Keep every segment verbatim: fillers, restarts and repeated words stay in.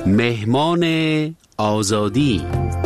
مهمان آزادی.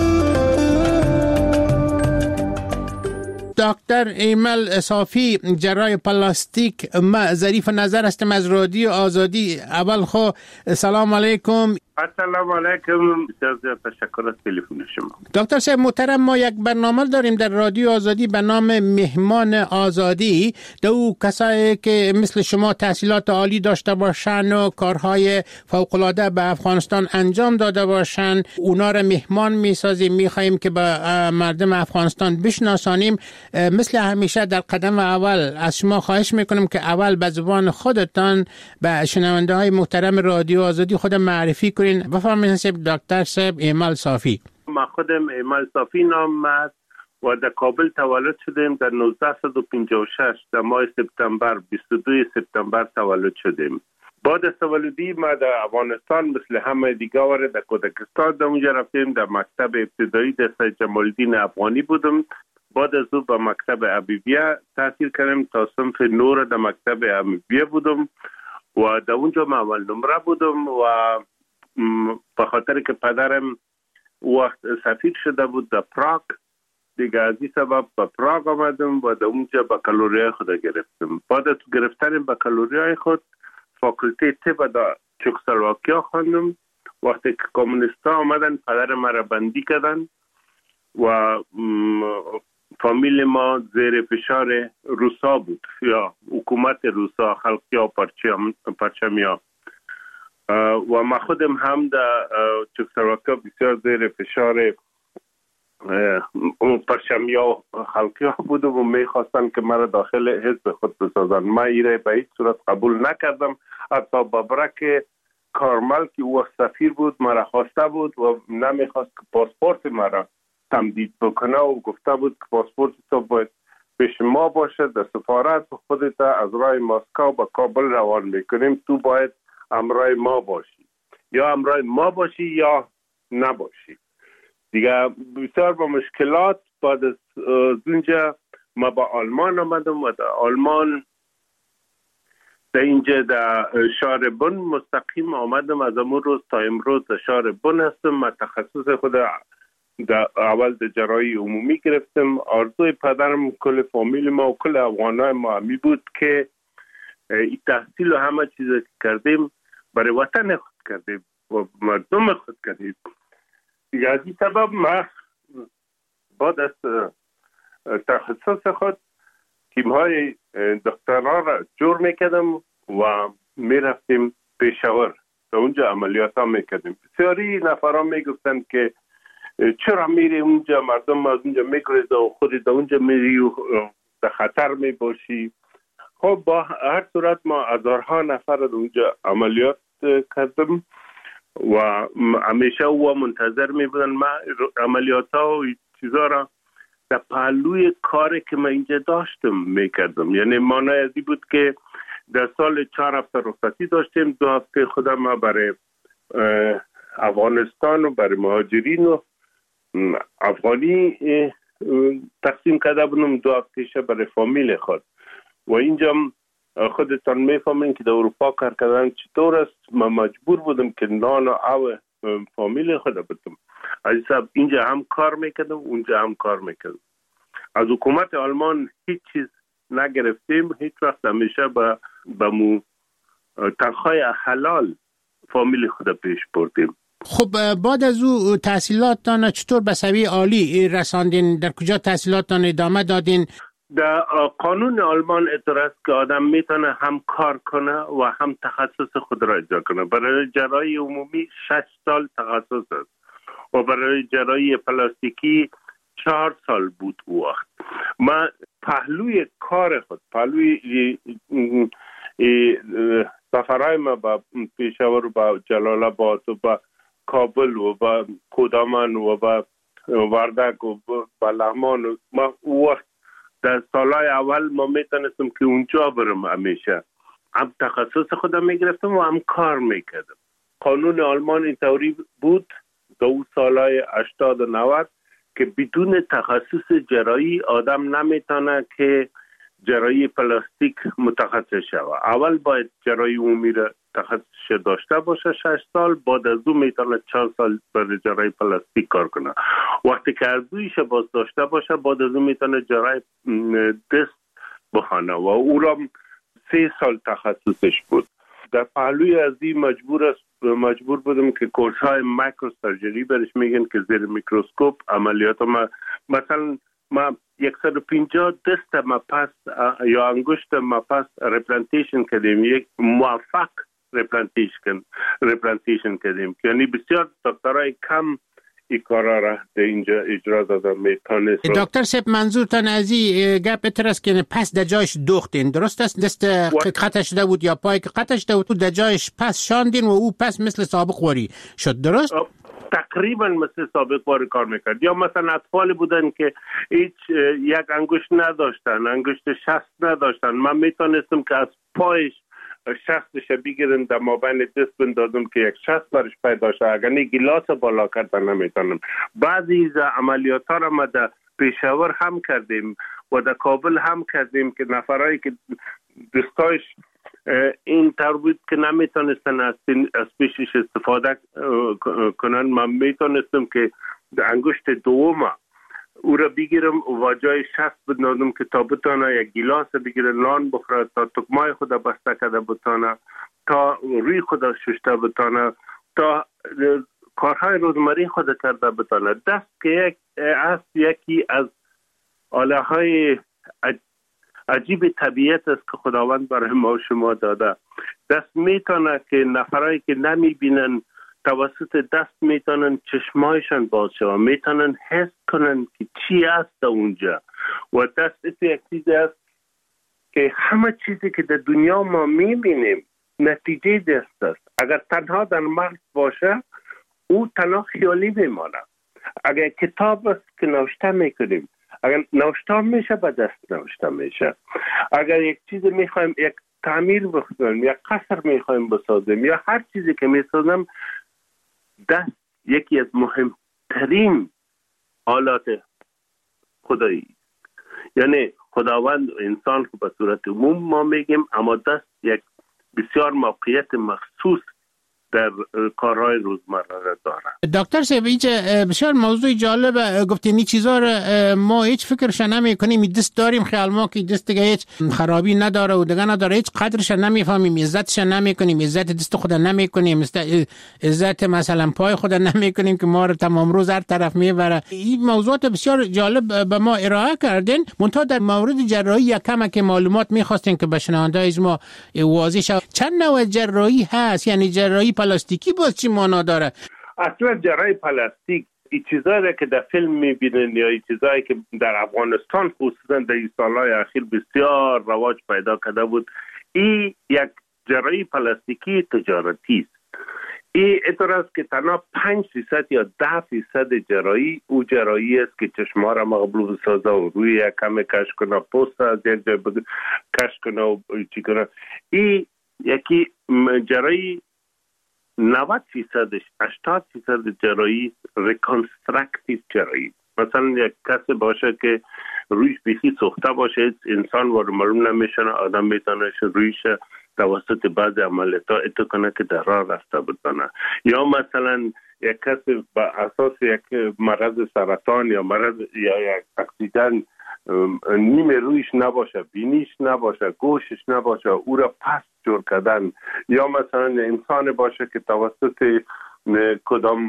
دکتر ایمل صافی، جراح پلاستیک. ما ظریف نظر هستم از رادیو آزادی. اول خو سلام علیکم. السلام علیکم. بسیار تشکر از تلفن شما. دکتر صاحب محترم، ما یک برنامه داریم در رادیو آزادی به نام مهمان آزادی. دو کسایی که مثل شما تحصیلات عالی داشته باشن و کارهای فوق‌العاده به افغانستان انجام داده باشن، اونا را مهمان میسازیم. میخواییم که به مردم افغانستان بشناسانیم. مثل همیشه در قدم اول از شما خواهش میکنم که اول به زبان خودتان به شنونده های محترم رادیو آزادی خود معرفی کنین. بفرمایید دکتر صاحب ایمل صافی. ما خودم ایمل صافی نام است و در کابل تولد شدیم. در نوزده و پنجاه و شش در ماه سپتامبر، بیست و دو سپتامبر تولد شدیم. بعد از تولدی ما در افغانستان مثل همه دیگه واره در کودکستان در اونجا رفتیم. در مکتب ابتدایی در سید جمال الدین افغانی بودم. بعد از او به مکتب حبیبیه تحصیل کردم تا صنف نور. در مکتب حبیبیه بودم و در اونجا من اول نمره بودم و به خاطر که پدرم وقت سفیر شده بود در پراگ، دیگه از این سبب به پراگ آمدم و در اونجا بکالوریای خود گرفتم. بعد از گرفتن بکالوریای خود فاکولته طب در چکسلواکیا خواندم. وقتی که کمونیستا آمدن پدر مرا بندی کردن و فامیل ما زیر فشار روسا بود، یا حکومت روسا، خلقیا پرچم پرچمیا. و ما خودم هم در چکسلواکیا بسیار زیر فشار پرچمیا خلقیا بودم و میخواستن که مرا داخل حزب خود بسازن. ما ایره به هیچ صورت قبول نکردم. حتی بابرک کارمل که او سفیر بود مرا خواسته بود و نمیخواست که پاسپورت مرا تمدید بکنه و گفته بود که پاسپورت تو باید پیش ما باشه. در سفارت خودت از راه مسکو به کابل روان میکنیم، تو باید همراه ما باشی، یا همراه ما باشی یا نباشی. دیگه بسیار با مشکلات بعد از اونجا ما با آلمان آمدم و در آلمان در اینجا در شهر بن مستقیم آمدم. از امون روز تا امروز در شهر بن هستم. من تخصص خود در اول در جراحی عمومی گرفتم. آرزوی پدرم، کل فامیل ما و کل افغانای ما همی بود که این تحصیل و همه چیز که کردیم برای وطن خود کردیم و مردم خود کردیم. دیگه از این سبب ما بعد از تخصص خود تیم‌های دکترا را جور میکردم و میرفتیم پیشاور، در اونجا عملیات ها میکردیم. بسیاری نفران میگفتن که چرا میری اونجا، مردم از اونجا میگریزه و خودی در اونجا میری و در خطر میباشی. خب با هر صورت ما هزارها نفر در اونجا عملیات کردم و همیشه او منتظر میبودن. ما عملیات ها و چیزا را در پهلوی کاری که من اینجا داشتم میکردم. یعنی معنی ازی بود که در سال چهار هفته رخصتی داشتیم، دو هفته خودم ما برای افغانستان و برای مهاجرین و افغانی تقسیم کرده بودم، دو هفته برای فامیل خود. و اینجا خودتان میفهمین که در اروپا کار کردن چطور است. من مجبور بودم که نان و آب فامیل خود بدم. از حساب اینجا هم کار میکردم، اونجا هم کار میکردم. از حکومت آلمان هیچ چیز نگرفتیم، هیچ وقت. همیشه با با مو تنخواه حلال فامیل خود پیش بردیم. خب بعد از او تحصیلاتتان چطور به سویه عالی رساندین؟ در کجا تحصیلاتتان ادامه دادین؟ در قانون آلمان اعتراض که آدم میتونه هم کار کنه و هم تخصص خود را اجرا کنه. برای جراحی عمومی شش سال تخصص است و برای جراحی پلاستیکی چهار سال بود او وقت. من پهلوی کار خود، پهلوی سفرهای ما با پیشاور و با جلال آباد و با کابل و با کودمان و با وردک و با لغمان و ما او وقت در سالهای اول ما میتونستم که اونجا برم. همیشه هم تخصص خودم میگرفتم و هم کار میکردم. قانون آلمان اینطوری بود دو سالهای هشتاد و نود که بدون تخصص جراحی آدم نمیتونه که جراحی پلاستیک متخصص شود. اول باید جراحی عمومی را تخصص داشته باشه شش سال، بعد از اون میتونه چند سال برای جراحی پلاستیک کار کنه. وقتی که ارزویش باز داشته باشه بعد از اون میتونه جراحی دست بخونه و او را سه سال تخصصش بود. در پهلوی از این مجبور است مجبور بودم که کورس های مایکرو سرجری برش میگن که زیر میکروسکوپ عملیات ما مثلا ما صد و پنجاه دست ما پس یا انگشت ما پس ریپلانتیشن کردیم، یک موفق ریپلانتیشن ریپلانتیشن کردیم، یعنی بسیار دکترای کم این کارا را در اینجا اجرا دادن میتونست. دکتر صاحب منظورتان از این گپ اتر است که پس در جایش دوختین، درست است؟ دست قطع شده بود یا پای قطع شده بود در جایش پس شاندین و او پس مثل سابق واری شد، درست؟ تقریبا مثل سابق واری کار میکرد. یا مثلا اطفال بودن که هیچ یک انگشت نداشتن، انگشت شست نداشتن، من میتونستم که از پایش شستش بگیرن در مابین دست بندازم که یک شست برش پیدا شه. اگر نه گلاس بالا کردن نمیتونم. بعضی از عملیات ها را ما در پیشاور هم کردیم و در کابل هم کردیم که نفرایی که دستایش این طور بود که نمیتونستن از پیشش استفاده کنن، من میتونستم که در انگشت دوم او را بگیرم و جای شست بندازم که تا بتانه یک گلاس بگیره نان بخوره، تا تکمای خود بسته کرده بتانه، تا روی خود ششته بتانه، تا کارهای روزمره خود کرده بتانه. دست که یک است یکی از آله های عجیب طبیعت است که خداوند برای ما و شما داده. دست میتونه که نفرایی که نمیبینن توسط دست میتونن چشمایشان باز شود، میتونن حس کنن که چی است اونجا. و دست یک چیزی است که همه چیزی که در دنیا ما میبینیم نتیجه دست است. اگر تنها در مغز باشه او تنها خیالی میمانه. اگر کتاب است که نوشته میکنیم، اگر نوشته میشه به دست نوشته میشه. اگر یک چیز میخوایم یک تعمیر بکنیم یا قصر میخوایم بسازیم یا هر چیزی که میسازیم، دست یکی از مهمترین آلات خدایی، یعنی خداوند و انسان که به صورت عموم ما میگیم، اما دست یک بسیار موقعیت مخصوص در کارهای روزمره داره. دکتر صاحب اینجا بسیار موضوع جالب گفتین. این چیزا رو ما هیچ فکرش نمی کنیم. دست داریم خیال ما که دست دیگه هیچ خرابی نداره و دیگه نداره، هیچ قدرش نمیفهمیم، عزتش نمی کنیم، عزت دست خود نمی کنیم، عزت مثلا پای خود نمی کنیم که ما رو تمام روز هر طرف میبره. این موضوعات بسیار جالب به ما ارائه کردین. منتها در مورد جراحی یکم که معلومات میخواستین که به شنونده‌های ما واضح شود. چند نوع جراحی هست؟ یعنی جراحی پلاستیکی باز چی معنا داره؟ اصلا جراحی پلاستیک این چیزایی که در فیلم میبینن یا این چیزایی که در افغانستان خصوصا در این سالهای اخیر بسیار رواج پیدا کرده بود، این یک جراحی پلاستیکی تجارتی است. این اطور است که تنها پنج فیصد یا ده فیصد جراحی او جراحی است که چشما را مقبول بسازه و روی یک کم کش کنه، پوست از یک جای کش کنه و چی کنه. این یکی جراحی نود فیصدش هشتاد فیصد جراحی ریکانسترکتیو جراحی. مثلا یک کسی باشه که رویش بیخی سوخته باشه، انسان وارد معلوم نمیشه، آدم میتونه رویش توسط بعض عملیات اتو کنه که در راه رفته بتونه. یا مثلا یک کسی با اساس یک مرض سرطان یا مرض یا یک اکسیدن نیم رویش نباشه، بینیش نباشه، گوشش نباشه، او را پس جور کردن. یا مثلا انسان باشه که توسط کدام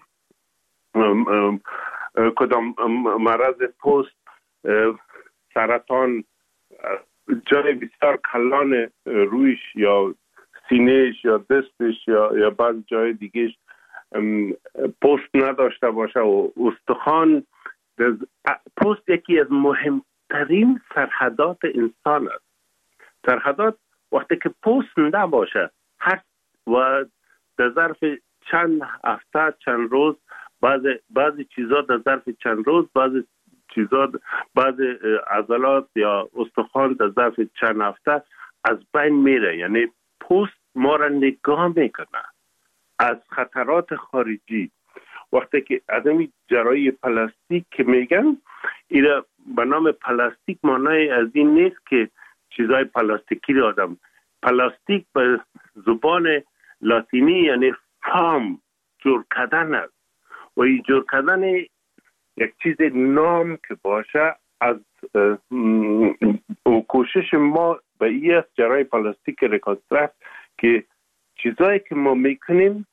کدام مرض پوست، سرطان، جای بسیار کلان رویش یا سینهش یا دستش یا یا بعض جای دیگهش پوست نداشته باشه و استخوان. پوست یکی از مهمترین سرحدات انسان است. سرحدات وقتی که پوست نباشه هر و در ظرف چند هفته چند روز بعض بعضی چیزا در ظرف چند روز بعضی چیزا بعضی عضلات یا استخوان در ظرف چند هفته از بین میره. یعنی پوست ما را نگاه میکنه از خطرات خارجی. وقتی که آدمی جراحی پلاستیک که میگن، اینا به نام پلاستیک معنای از این نیست که چیزای پلاستیکی رو آدم پلاستیک به زبان لاتینی یعنی فام، جور کردن است و این جور کردن یک چیز نام که باشه از کوشش ما به این است جرای پلاستیک ریکانسترکت که چیزایی که ما میکنیم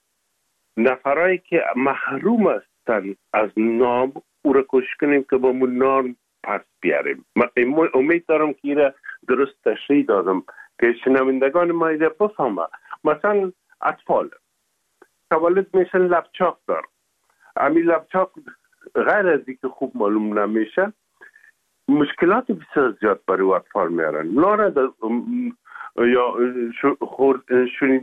نفرایی که محروم هستن از نام او را کوشش کنیم که با مون نام پس بیاریم. من امید دارم که این درست تشریح دادم که شنوندگان ما این بفهمه. مثلا اطفال تولد میشن لپچاک دار، امی لپچاک غیر از اینکه خوب معلوم نمیشه مشکلات بسیار زیاد برای اطفال میارن. ناره یا شنید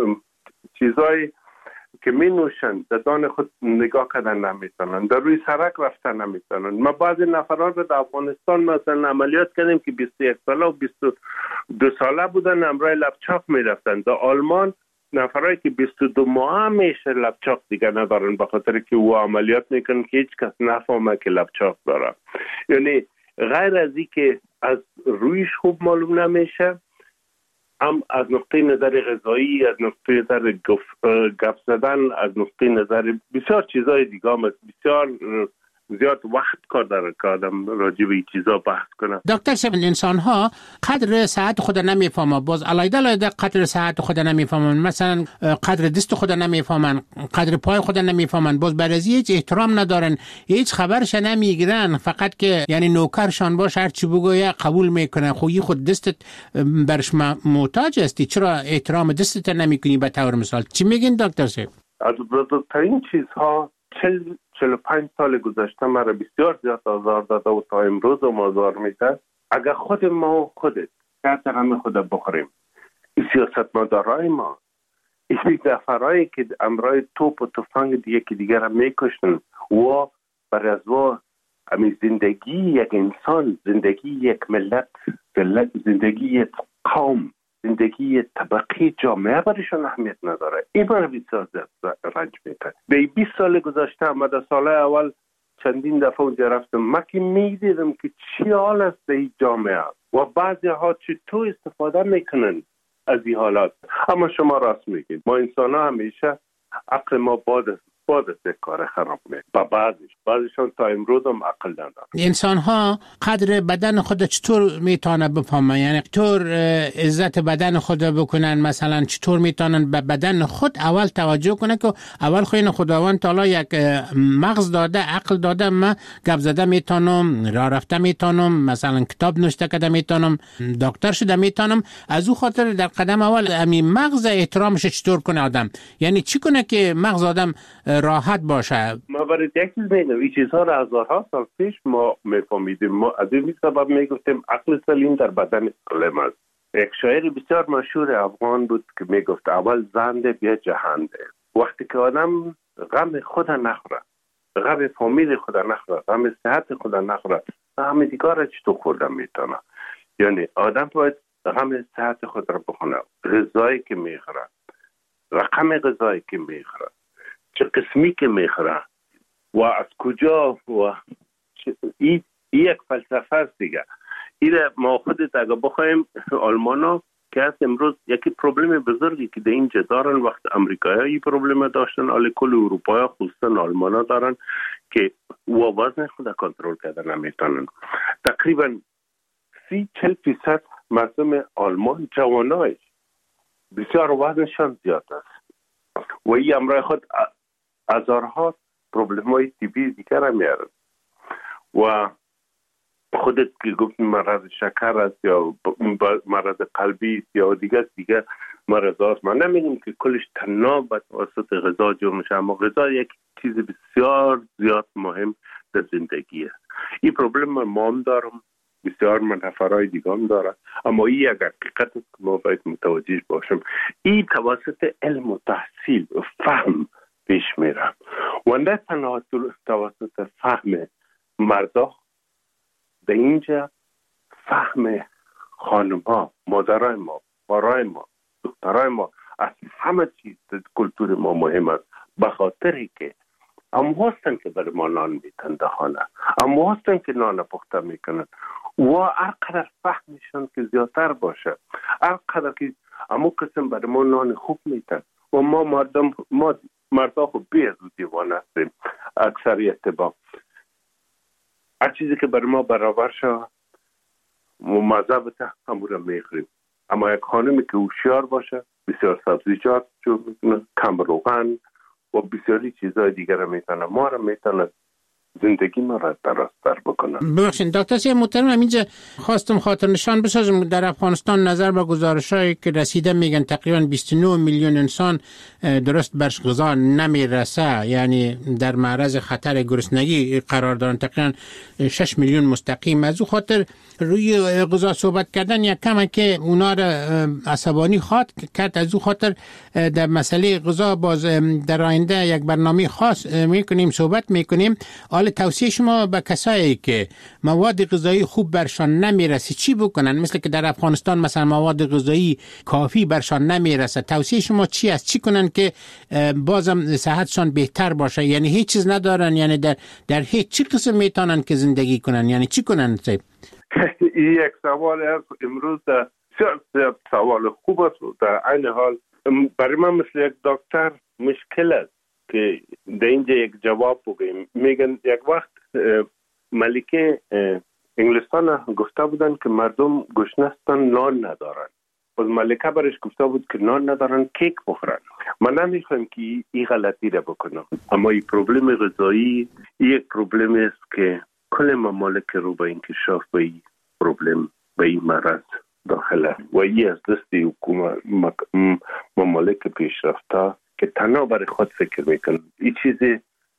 چیزای که می نوشن در دان خود نگاه کردن نمیتونن، در روی سرک رفتن نمیتونن. ما بعضی نفرات رو در افغانستان مثلا عملیات کردیم که بیست و یک ساله و بیست و دو ساله بودن امرای لپچاک میرفتن. در آلمان نفرایی که بیست و دو ماه میشه لپچاک دیگه ندارن به خاطر که او عملیات میکنن که هیچ کس نفهمه که لپچاک داره. یعنی غیر از این که از رویش خوب معلوم نمیشه، هم از نقطه نظر غذایی، از نقطه نظر گپ زدن، از نقطه نظر بسیار چیزای دیگه هم بسیار زیاد وقت کار داره که آدم راجع به این چیزا بحث کنه. دکتر صاحب، انسان ها قدر صحت خود نمیفهمن، باز علایده علایده قدر صحت خود نمیفهمن، مثلا قدر دست خود نمیفهمن، قدر پای خود نمیفهمن، باز برای هیچ احترام ندارن، هیچ خبرش نمیگیرن، فقط که یعنی نوکرشان باشه هر چی بگویه قبول میکنه. خو خود دستت برش محتاج هستی، چرا احترام دستت نمیکنی به طور مثال؟ چی میگین دکتر صاحب؟ از بزرگترین چیزها چل چل و پنج سال گذشته مرا بسیار زیاد آزار داده و تا امروز هم آزار میده. اگر خود ما و خودت کارت همه خود بخوریم، این سیاست مدارای ما، این نفرایی که امرای توپ و تفنگ دیگه که دیگر هم میکشن و برای از و امی زندگی یک انسان، زندگی یک ملت، زندگی یک قوم، زندگی طبقی جامعه برایشان اهمیت نداره. این برای بسیار زیاد رنج میده. به بیست سال گذشته آمده، سال اول چندین دفعه اونجا رفتم، من که میدیدم که چی حال است در این جامعه و بعضی ها چطور استفاده میکنن از این حالات. اما شما راست میگید، ما انسان ها همیشه عقل ما باد باد است کار خراب میکنه. با بعضیش بعضیشان تا امروز هم عقل ندارن. انسان ها قدر بدن خود چطور میتونه بفهمن؟ یعنی چطور عزت بدن خود بکنن؟ مثلا چطور میتونن به بدن خود اول توجه کنن که اول خوین خداوند تعالی یک مغز داده، عقل داده، من گپ زده میتونم، راه رفته میتونم، مثلا کتاب نوشته کرده میتونم، دکتر شده میتونم. از او خاطر در قدم اول امی مغز احترامش چطور کنه آدم؟ یعنی چی کنه که مغز آدم راحت باشه؟ ما برای یک چیز میگم، این چیزها را هزارها سال پیش ما میفهمیدیم. ما از این سبب میگفتیم عقل سلیم در بدن سالم است. یک شاعر بسیار مشهور افغان بود که میگفت اول زنده بیا جهنده. وقتی که آدم غم خود نخوره، غم فامیل خود نخوره، غم صحت خود نخوره، غم دیگر را چطور خوردن میتونه؟ یعنی آدم باید غم صحت خود را بخونه، غذایی که میخوره، رقم غذایی که میخوره، چه قسمی که میخوره و از کجا، و این یک فلسفه است دیگه. این ما خودت اگه بخوایم آلمان ها که هست امروز یکی پروبلم بزرگی که در اینجا دارن، وقت امریکایی ها این پروبلم داشتن، آل کل اروپایی ها خصوصا آلمان ها دارن که و وزن خود کنترل کردن نمیتونن. تقریبا سی چل فیصد مردم آلمان جوانایش بسیار وزنشان زیاد است و این امرای خود هزارها پروبلم های طبی دیگر هم میارن. و خودت که گفت مرض شکر است یا مرض قلبی است یا دیگر دیگر مرض هاست، من نمیگم که کلش تنها به واسط غذا جور میشه، اما غذا یک چیز بسیار زیاد مهم در زندگی است. این پروبلم ما هم دارم، بسیار منحفرهای دیگه هم داره، اما این یک حقیقت است که ما باید متوجه باشم. این توسط علم و تحصیل و فهم پیش میره و نه تنها توسط فهم مردا. در اینجا فهم خانم ها، مادرای ما، بارای ما، دخترای ما از همه چیز کلتور ما مهم است، به خاطری که هم هستن که بر ما نان میتن دهانه، هم هستن که نان پخته میکنن و هر قدر فهمشان که زیادتر باشه، هر قدر که امو قسم برای ما نان خوب میتن و ما مردم ما مردا خوب بیاد و دیوانه هستیم اکثریت با هر چیزی که برای ما برابر شد و مذهبت همون رو میخوریم. اما یک خانمی که هوشیار باشه بسیار سبزیجات جو میتونه، کم روغن و بسیاری چیزهای دیگر رو میتونه ما رو میتونه زندگی ما را درست‌تر بکنم. ببخشید دکتر صاحب محترم، اینجا خواستم خاطر نشان بسازم در افغانستان نظر به گزارش‌هایی که رسیده میگن تقریبا بیست و نه میلیون انسان درست برش غذا نمیرسه، یعنی در معرض خطر گرسنگی قرار دارن، تقریبا شش میلیون مستقیم. از او خاطر روی غذا صحبت کردن یک کمه که اونا را عصبانی خواد کرد. از او خاطر در مسئله غذا باز در آینده یک برنامه خاص میکنیم، صحبت میکنیم. حال توصیه شما به کسایی که مواد غذایی خوب برشان نمیرسه چی بکنن؟ مثل که در افغانستان مثلا مواد غذایی کافی برشان نمیرسه، توصیه شما چی است؟ چی کنن که بازم صحتشان بهتر باشه؟ یعنی هیچ چیز ندارن، یعنی در در هیچ چی قسم میتونن که زندگی کنن؟ یعنی چی کنن؟ این یک سوال است امروز، در سوال خوب است. در عین حال برای من مثل یک دکتر مشکل است که در اینجا یک جواب بگیم. میگن یک وقت ملکه انگلستان گفته بودن که مردم گشنه هستن، نان ندارن. باز ملکه برش گفته بود که نان ندارن، کیک بخورن. من نمیخوام که این غلطی را بکنم، اما این پروبلم غذایی یک پروبلم است که کل ممالک رو به انکشاف به این پروبلم، به این مرض داخله و این از دست حکومت ممالک پیشرفته که تنها برای خود فکر میکنن. این چیزی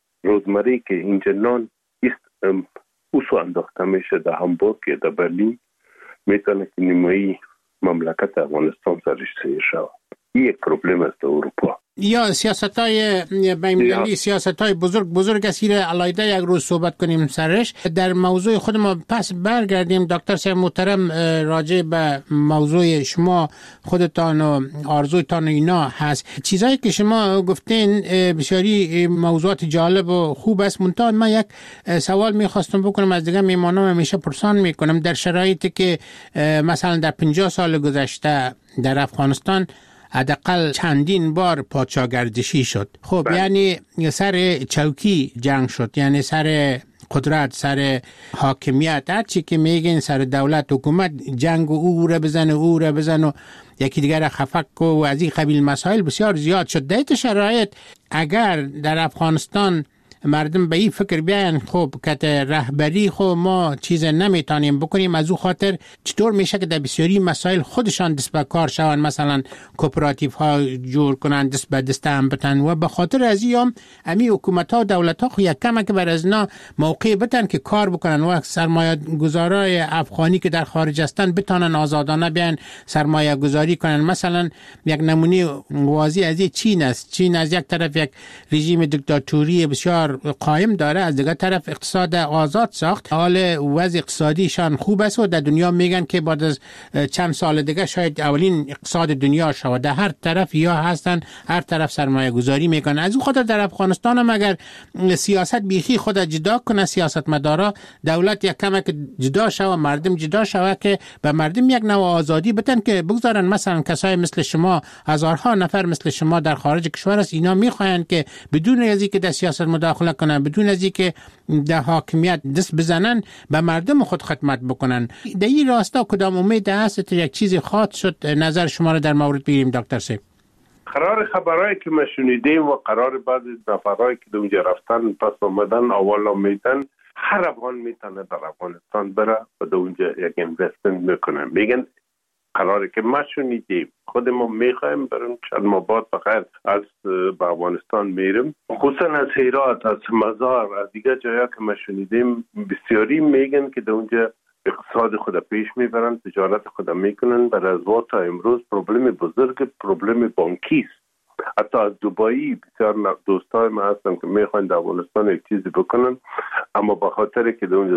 روزمره که اینجا نان است اوسو انداخته میشه در هامبورگ یا در برلین، میتونه که نیمایی مملکت افغانستان سرش سیر شود. این یک پروبلم است در اروپا. یا سیاست‌های بین‌المللی، سیاست‌های بزرگ بزرگ است. علایده یک روز صحبت کنیم سرش. در موضوع خود ما پس برگردیم. دکتر صاحب محترم، راجع به موضوع شما خودتان و آرزویتان اینا هست، چیزایی که شما گفتین بسیاری موضوعات جالب و خوب است. منتها من یک سوال می‌خواستم بکنم از دیگه میمانم، همیشه پرسان میکنم در شرایطی که مثلا در پنجاه سال گذشته در افغانستان حداقل چندین بار پادشاهگردشی شد. خب بله. یعنی سر چوکی جنگ شد، یعنی سر قدرت، سر حاکمیت، هر چی که میگین سر دولت، حکومت، جنگ و او را بزن و او را بزن و یکی دیگر خفک و از این قبیل مسائل بسیار زیاد شد. در این شرایط اگر در افغانستان مردم به این فکر بیان خب که رهبری خب ما چیز نمیتونیم بکنیم، از او خاطر چطور میشه که در بسیاری مسائل خودشان دست به کار شوند، مثلا کوپراتیو ها جور کنند، دست به دست هم بتن و به خاطر از این امی حکومت ها و دولت ها خب یک کم که بر از نا موقع بتن که کار بکنن و سرمایه گذارای افغانی که در خارج هستند بتانن آزادانه بیان سرمایه گذاری کنن. مثلا یک نمونه واضح از چین است. چین از یک طرف یک رژیم دیکتاتوری بسیار قائم داره، از دیگر طرف اقتصاد آزاد ساخت. حال وضع اقتصادیشان خوب است و در دنیا میگن که بعد از چند سال دیگه شاید اولین اقتصاد دنیا شود. در هر طرف یا هستن، هر طرف سرمایه گذاری میکنن. از اون خاطر در افغانستان هم اگر سیاست بیخی خود جدا کنه، سیاست مدارا، دولت یک کمک جدا شود، مردم جدا شود که به مردم یک نوع آزادی بدن که بگذارن مثلا کسای مثل شما، هزارها نفر مثل شما در خارج کشور است، اینا میخواین که بدون از اینکه در سیاست مداخله کنن، بدون از اینکه در حاکمیت دست بزنن، به مردم خود خدمت بکنن. در این راستا کدام امید هست یک چیزی خاص شد؟ نظر شما رو در مورد بگیریم دکتر صاحب. قرار خبرایی که ما شنیدیم و قرار بعضی نفرایی که اونجا رفتن پس آمدن اول میتن، هر افغان میتونه در افغانستان بره و در اونجا یک اینوستمنت میکنن. میگن قراره که ما شنیدیم، خود ما میخوایم بریم چند ماه بعد بخیر از به افغانستان میریم، خصوصا از هرات، از مزار، از دیگر جایا که ما شنیدیم بسیاری میگن که در اونجا اقتصاد خود پیش میبرن، تجارت خود میکنن. برای از وقت تا امروز پروبلم بزرگ پروبلم بانکی است. حتی از دبی بسیار دوستای ما هستن که میخوان در افغانستان یک چیزی بکنن، اما به خاطر که در اونجا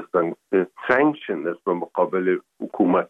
سانکشن است به مقابل حکومت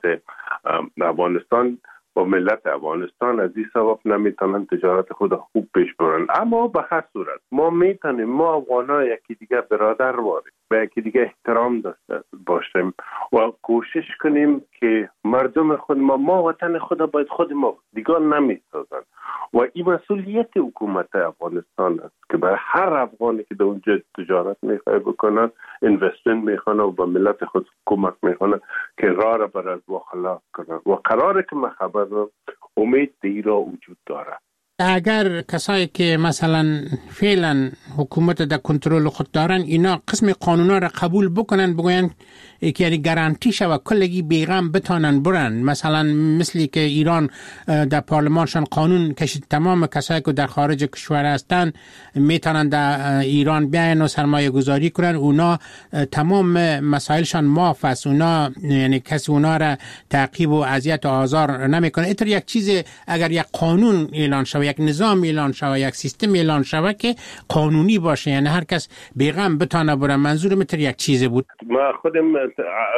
افغانستان و ملت افغانستان، از این سبب نمیتونن تجارت خود خوب پیش برن. اما به هر صورت ما میتونیم، ما افغان‌ها یکی دیگر برادر واریم. به یکی دیگه احترام داشته باشیم و کوشش کنیم که مردم خود ما ما وطن خود باید خود ما دیگر نمیسازن و این مسئولیت حکومت افغانستان است که برای هر افغانی که در اونجا تجارت میخواد بکنن اینوستمنت میخوانه و به ملت خود کمک میخوانه که راه را بر از و خلاق کنن و قراره که من خبر دارم امید دیرا وجود داره. اگر کسایی که مثلا فعلا حکومت در کنترل خود دارن اینا قسم قانونا را قبول بکنن بگوین که یعنی گارانتی شود کلگی بیغم بتانن برن، مثلا مثلی که ایران در پارلمانشان قانون کشید تمام کسایی که در خارج کشور هستن میتونن در ایران بیاین و سرمایه گذاری کنن، اونا تمام مسائلشان معاف است، اونا یعنی کسی اونا را تعقیب و اذیت و آزار نمیکنه. اینطور یک چیز اگر یک قانون اعلان شود، یک نظام اعلان شود، یک سیستم اعلان شود که قانونی باشه، یعنی هر کس بیغم بتانه بره، منظورم اینطور یک چیز بود. ما خودم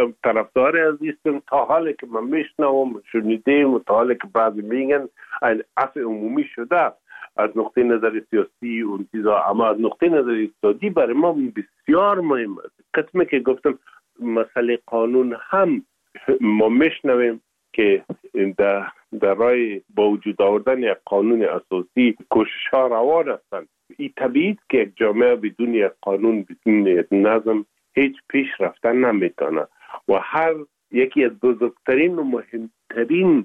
طرفدار عزیزم تا حالی که من میشنوم شنیدیم و تا حالی که بعضی میگن این عفو عمومی شده از نقطه نظر سیاسی اون چیزا، اما از نقطه نظر اقتصادی برای ما بسیار مهم است. قسمی که گفتم مسئله قانون هم ما میشنویم که در در راه با وجود آوردن یک قانون اساسی کوشش ها روان هستند. این طبیعی که یک جامعه بدون یک قانون بدون یک نظم هیچ پیش رفتن نمیتونه و هر یکی از بزرگترین و مهمترین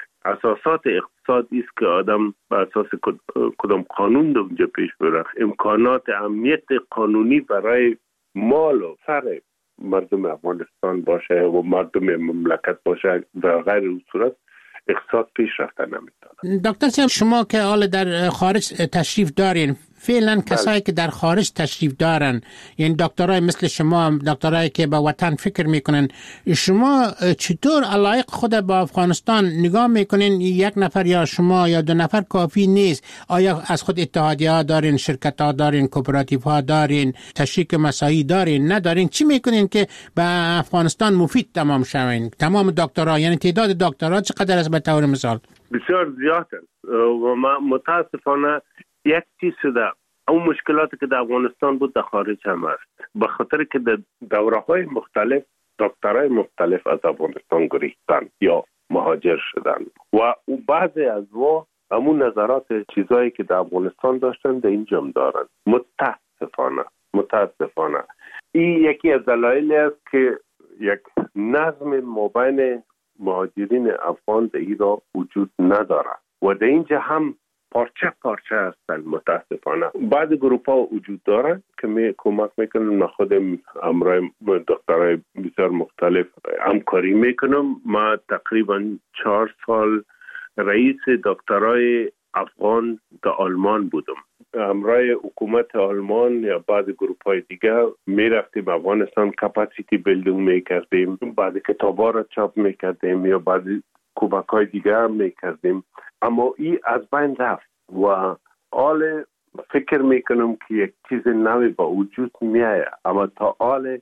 اساسات اقتصادی است که آدم به اساس کدام قانون در اونجا پیش بره. امکانات امنیت قانونی برای مال و سر مردم افغانستان باشه و مردم مملکت باشه، در غیر اون صورت اقتصاد پیش رفتن نمیتونه. دکتر صاحب شما که حال در خارج تشریف دارین، فعلا کسایی که در خارج تشریف دارن، یعنی دکترای مثل شما، دکترایی که به وطن فکر میکنن، شما چطور علایق خود با افغانستان نگاه میکنین؟ یک نفر یا شما یا دو نفر کافی نیست؟ آیا از خود اتحادیه ها دارین، شرکت ها دارین، کوپراتیو ها دارین، تشریک مساعی دارین، ندارین؟ چی میکنین که به افغانستان مفید تمام شوین؟ تمام دکترها، یعنی تعداد دکترها چقدر است به طور مثال؟ بسیار زیاد است و ما متاسفانه یک چیز شده، اون مشکلاتی که در افغانستان بود در خارج هم است، به خاطر که در دوره های مختلف دکترای مختلف از افغانستان گریختن یا مهاجر شدن و او بعضی از و همون نظرات چیزایی که در افغانستان داشتن در اینجا هم دارن. متاسفانه متاسفانه این یکی از دلایلی است که یک نظم مابین مهاجرین افغان در ایران وجود نداره و در اینجا هم پارچه پارچه هستن. متاسفانه بعض گروپ ها وجود دارن که می کمک میکنن. من خودم امرای دکترای بسیار مختلف همکاری میکنم. ما تقریبا چهار سال رئیس دکترای افغان در آلمان بودم. امرای حکومت آلمان یا بعض گروپ های دیگه میرفتیم افغانستان، کپاسیتی بیلدینگ میکردیم، بعضی کتاب ها را چاپ میکردیم یا بعضی کمک های دیگه هم میکردیم، اما این از بین رفت و حال فکر میکنم که یک چیز نوی با وجود میایه، اما تا حال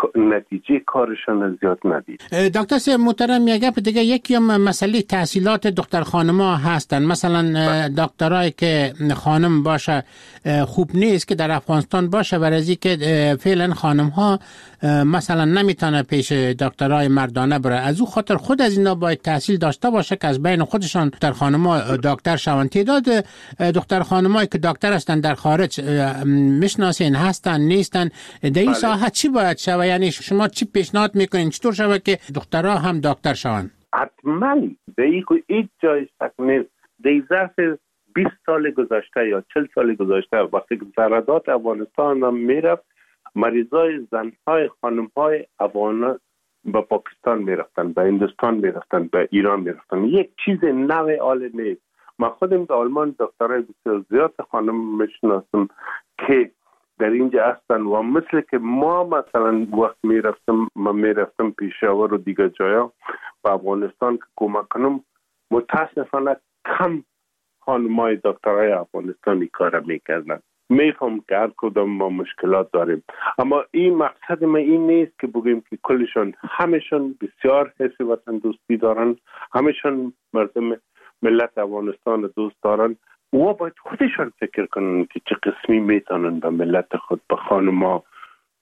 نتیجه کارشان زیاد ندید. دکتر صاحب محترم، یک گپ دیگه، یکی هم مسئله تحصیلات دختر خانم‌ها هستن. مثلا دکترای که خانم باشه خوب نیست که در افغانستان باشه، برای که فعلا خانم‌ها مثلا نمیتونه پیش دکترای مردانه بره. از او خاطر خود از اینا باید تحصیل داشته باشه که از بین خودشان دختر خانم‌ها دکتر شوند. تعداد دختر خانم‌هایی که دکتر هستن در خارج میشناسین هستن نیستن؟ در این ساحه چی باید شود؟ یعنی شما چی پیشنهاد میکنین چطور شود که دخترها هم دکتر شوند؟ حتما دیگه هیچ جای شک نیست. در ظرف بیست سال گذشته یا چهل سال گذشته وقتی که سرحدات افغانستان هم میرفت، مریضای زنهای خانمهای افغان به پاکستان میرفتن، به هندوستان میرفتن، به ایران میرفتن. یک چیز نوی حال نیست. من خودم در آلمان دکترای بسیار زیاد خانم میشناسم که در اینجا هستن و مثل که ما مثلا وقت میرفتم من میرفتم پیشاور و دیگه جایا به افغانستان که کمک کنم، متاسفانه کم خانمای دکترای افغانستانی کار میکردن. میفهم که هر کدام ما مشکلات داریم، اما این مقصد ما این نیست که بگیم که کلشان همشون بسیار حس وطن دوستی دارن، همشون مردم ملت افغانستان دوست دارن و باید خودشان فکر کنن که چه قسمی میتونن به ملت خود، به خانما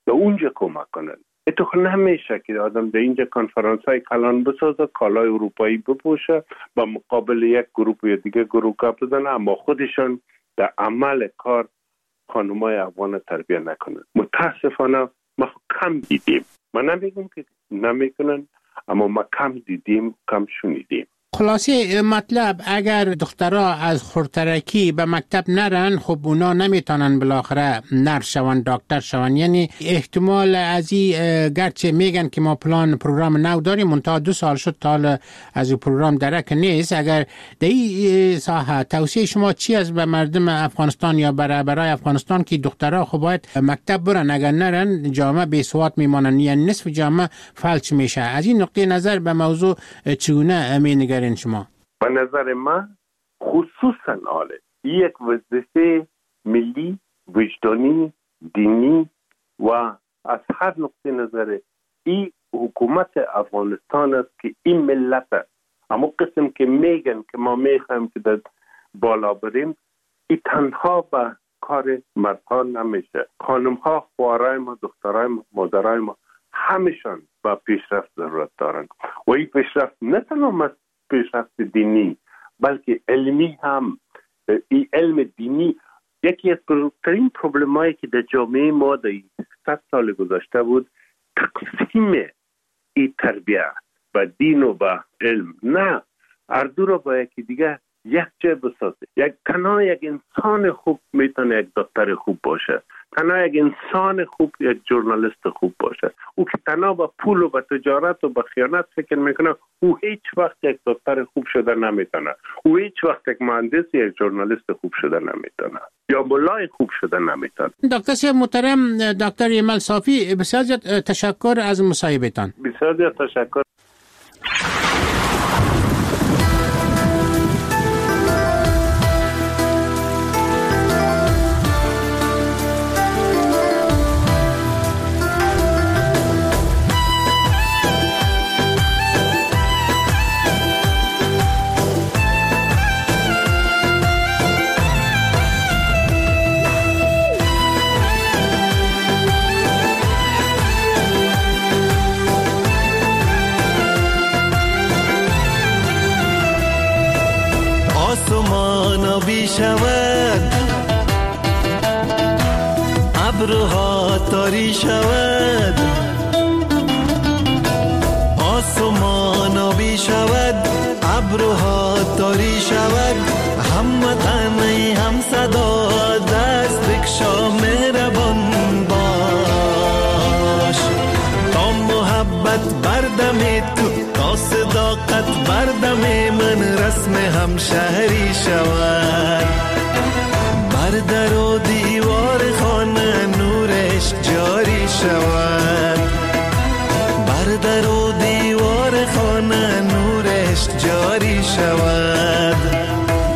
در اونجا کمک کنن. اتو نمیشه که آدم در اینجا کنفرانس های کلان بسازه، کالای اروپایی بپوشه، با مقابل یک گروپ یا دیگه گروه کپ بزنه، اما خودشان در عمل کار خانمای افغان تربیت نکنن. متاسفانه ما کم دیدیم. ما نمیگم که نمیکنن، اما ما کم دیدیم، کم شنیدیم. خلاصه مطلب اگر دخترها از خورترکی به مکتب نرن، خب اونا نمیتونن بالاخره نرس شون، دکتر شون. یعنی احتمال از این گرچه میگن که ما پلان پروگرام نو داریم، منتها دو سال شد تا از این پروگرام درک نیست. اگر در این ساحه توصیه شما چی از به مردم افغانستان یا برای افغانستان که دخترها خب باید مکتب برن، اگر نرن جامعه بی سواد میمانن، یعنی نصف جامعه فلج میشه. از این نقطه نظر به موضوع چگونه مینگرین شما؟ به نظر من خصوصا آله یک وظیفه ملی، وجدانی، دینی و از هر نقطه نظر این حکومت افغانستان است که این ملت است. اما قسم که میگن که ما میخوایم که در بالا بریم، این تنها به کار مردها نمیشه. خانم ها، خوارای ما، دخترای ما، مادرای ما همشان با پیشرفت ضرورت دارند و این پیشرفت نه تنها پیشرفت دینی بلکه علمی هم. این علم دینی یکی از بزرگترین پروبلم هایی که در جامعه ما در صد سال گذشته بود، تقسیم این تربیت و دین و با علم. نه، هر دو را با یکی دیگه یک جای بسازه. یک تنها یک انسان خوب میتونه یک دکتر خوب باشه، تنها یک انسان خوب یک ژورنالیست خوب باشه. او که تنها با پول و با تجارت و با خیانت فکر میکنه، او هیچ وقت یک دکتر خوب شده نمیتونه، او هیچ وقت یک مهندس یا یک ژورنالیست خوب شده نمیتونه، یا مولای خوب شده نمیتونه. دکتر صاحب محترم، دکتر ایمل صافی، بسیار تشکر از مصاحبهتان. بسیار تشکر. شود ابرها تاری شود، آسمان آبی شود، ابرها تاری شود، هموطنی هم صدا دست بکشا مهربان باش، تا محبت بردم تو، تا صداقت بردم من، رسم همشهری شود، بر در و دیوار خانه نورش جاری شود، بر در و دیوار خانه نورش جاری شود.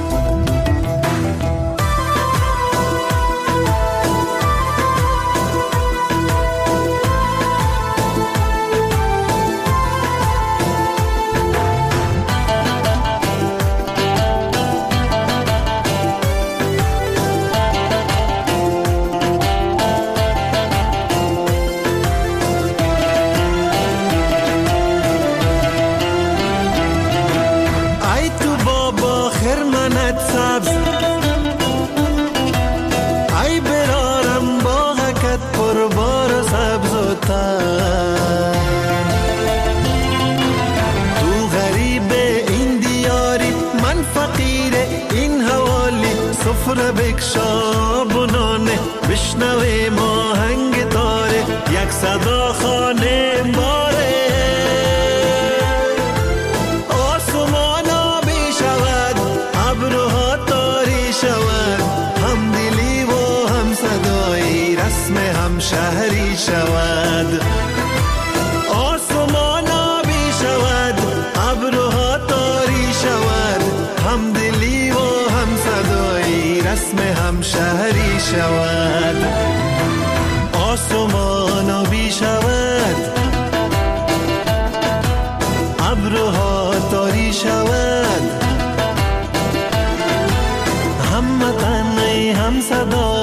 سفره بکشا بنانه، بشنوه ما هنگ تاره، یک صدا خانه باره، آسمان آبی شود، ابرها تاری شود، هم دلی و هم صدایی، رسم هم شهری شود، آسمان آبی شود، ابرها تاری شود، هم دلی و هم صدایی، رسم هم شهری شود، آسمان آبی شود، ابرها تاری شود، هم وطنی هم صدایی،